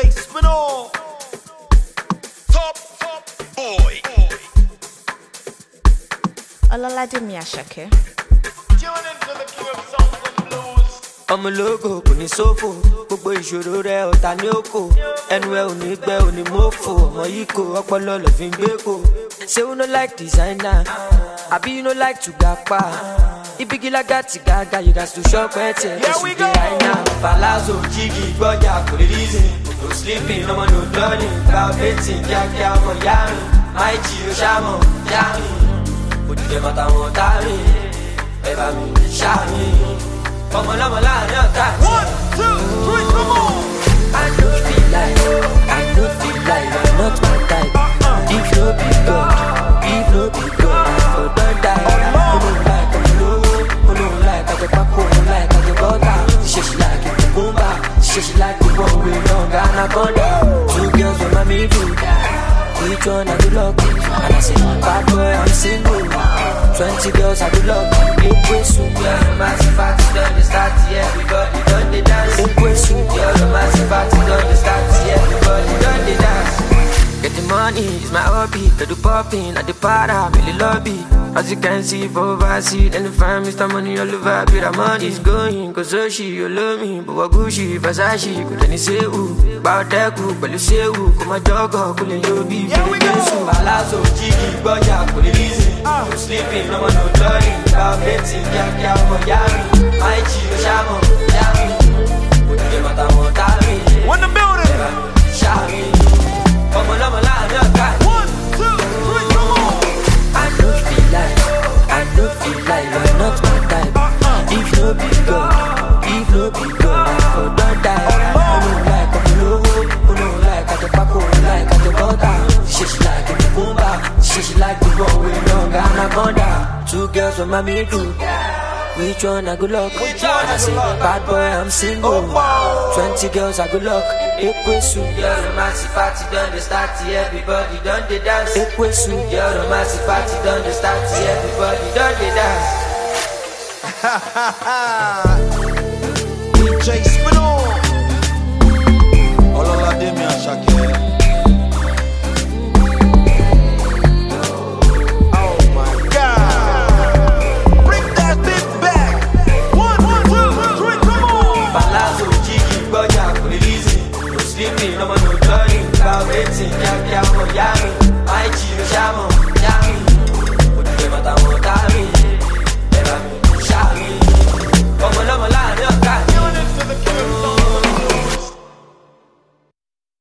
DJ Spinall, top boy. Ọlọ́ládé Àṣàkẹ́. Tune into the king of songs and blues. ọmọ ológo kò ní sófò gbogbo ìṣòro rẹ ọ̀tá ní òkò ẹnu ẹ ò ní gbẹ ò ní mọ́fò ọmọ yìí kò ọpọlọ lọ fi ń gbé kò. Say you no like designer àbí you no like to gapa ibigilaga ti gaga you gats to shop ẹtì Here we go. palazzo jigi gbọ́jà kò lè reason no sleeping ọmọ no dawning gba betting kíákíá ọmọ yá mi máì jí o ṣàmọ̀ yá mi òdìdẹ mọ́ta wọn tá mi ẹ bá mi ṣá mi ọmọ lọ́mọ láàrin ọ̀tá. 1, 2, 3, come on. I don't feel like you're not my type. If no be God, I for don't die. Oh no like I get back, oh no like I get butter. She like it, boomba. She like the one we long anaconda. 2 girls with my middle. Which one I do luck? And I say, bad boy, I'm single. 20 girls I do luck. Ekwe soup, yeah, the massive party done the start, yeah, everybody done the dance. Ekwe soup, yeah, the massive party done the start, yeah, everybody done the dance. Get the money, it's my hobby. Get the popping at the para, really lobby. As you can see, for overseas, and the fam, Mr. Money all over, but the money is going. Cause Oshi, you love me, but Gucci, Versace, could any say who? Bout that cool, but you say who? Come on, dog, couldn't you be? Here we go. Palazzo, Jiggy, Boya, could it easy? No sleeping, no one, no dirty. Bout betting, yeah, Miami. My Chico, Shamo, Yami. Put the matter on Tami. When the building. Shami. Come on, I'm alive, you're 1, 2, 3, come on. I don't feel like you're not my type. If no be God, I for don't die. Oh no like I get back, oh no like I get butter. She like it, boomba. She like the one we long anaconda. 2 girls with my middle. Which one I good luck? I say, bad boy, I'm single. 20 girls I good luck. Ekwe soup, yeah, the massive party done the start, yeah, everybody done the dance. Ekwe soup, yeah, the massive party done the start, yeah, everybody done the dance. DJ Spinall, Ọlọ́ládé Àṣàkẹ́.